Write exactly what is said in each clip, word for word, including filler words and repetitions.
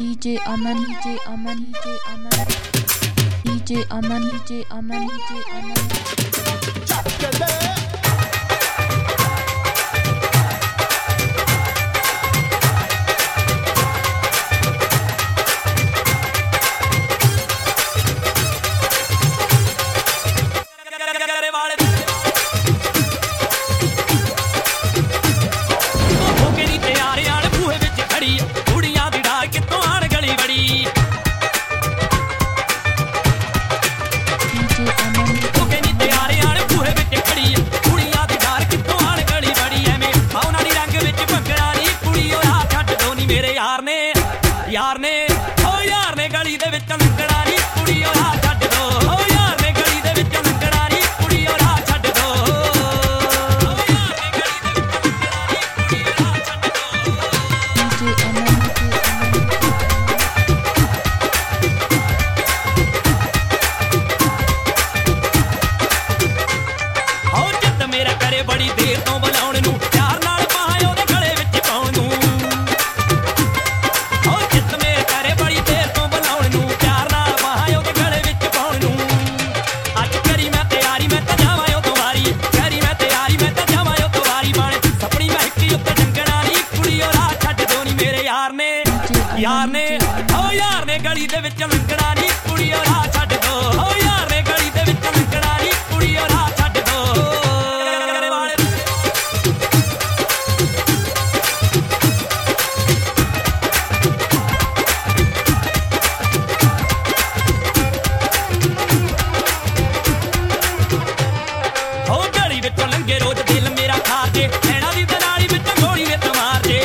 D J Aman, D J Aman, D J Aman, D J Aman, D J Aman, D J Aman. यार ने ओ यार ने गली दे विच लंगड़ा नी कुड़ी ओ राह छड्ड दो ओ यार ने गली दे विच लंगड़ा नी कुड़ी ओ राह छड्ड दो ओ यार ने गली दे विच लंगड़ा नी कुड़ी ओ राह छड्ड दो ओ जित मेरा करे बड़ी देर तो बुलाउण नूं प्यार नाल पाए ओदे गले विच पाउण नूं यार ने ओ यार ने गली दे विच लंगड़ा नी कुड़ी ओ राह छड्ड दो ओ यार ने गली दे विच लंगड़ा नी कुड़ी ओ राह छड्ड दो ओ गली विचों लंघे रोज दिल मेरा खार जे नैना दी दलाली विच गोली विच मार जे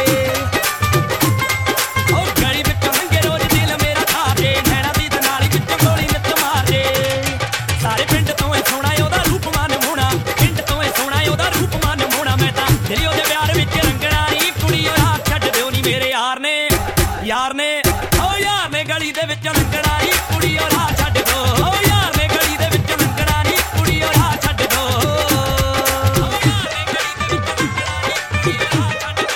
यार ने ओ यार ने गली दे विच लंगड़ा नी कुड़ी ओ राह छड्ड दो ओ यार ने गली दे विच लंगड़ा नी कुड़ी ओ राह छड्ड दो ओ यार ने गली दे विच लंगड़ा नी कुड़ी ओ राह छड्ड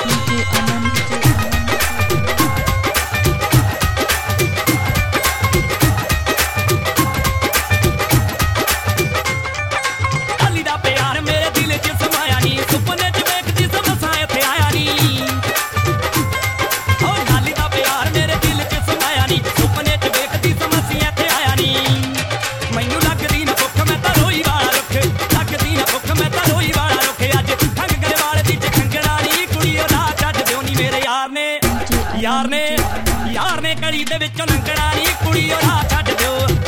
दो अली दा प्यार मेरे दिल च समाया नी सुपने च वेखदी समसा इत्थे आया नी यार ने यार ने गली दे विच लंगड़ा नी कुड़ी ओ राह छड्ड दो।